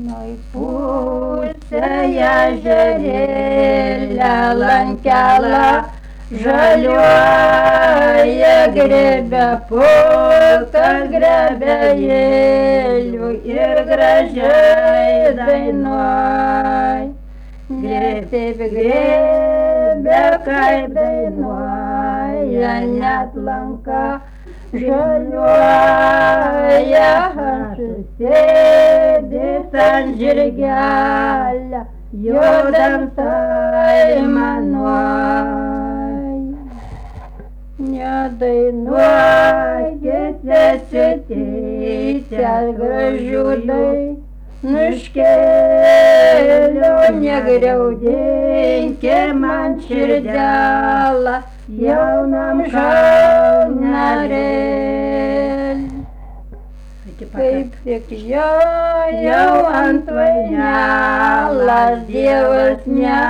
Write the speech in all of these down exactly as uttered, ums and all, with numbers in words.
Oi pusėje žerėlę lankelą žaliuoja grebia pulkas grebėjėlių ir gražiai dainuoj. Greb taip grebia, kaip dainuoja, net lanka žaliuoja, susėdęs ant žirgelio, judant aimanuoj. Nedainuokite suteikę gražių dainuškėlių, negriaudinkite man širdelę, jaunam šaunarėl. Kaip tik jojau ant vainelės, Dievas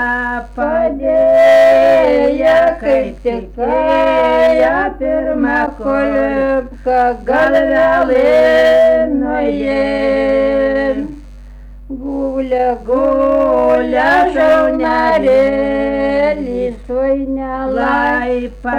nepadėjo, kaip tik ėjo pirmą kulipką, gal vėlai nuėjo. Gulė, gulė šaunarėlis, vainelai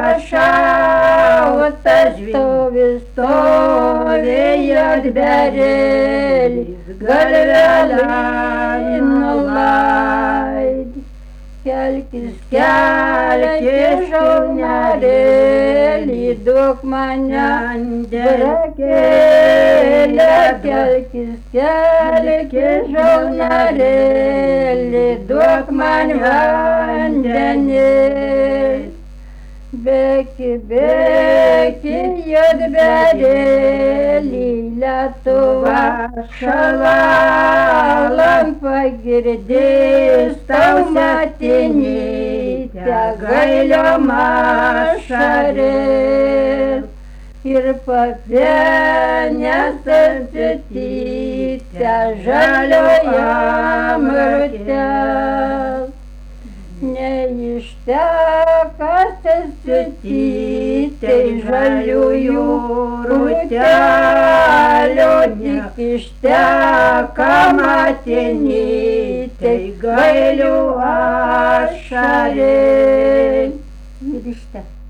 pašautas, stovi, stovi juodberėlis, gal vėlai nulaid. Kelkis, kelkis šaunarėlį, duok man brakėlę. Kelkis, kelkis šaunarėlį, duok man vandenį. Bėki, bėki juodberėlį, Lietuva šalalant pagirdys tau motinytę gailiom ašarėm. Ir papenės atsitytę žaliojam rūtel. Neištekas atsitytei žaliųjų rūtelių, tik išteka motinytei gailių ašarėm. Ir išteka.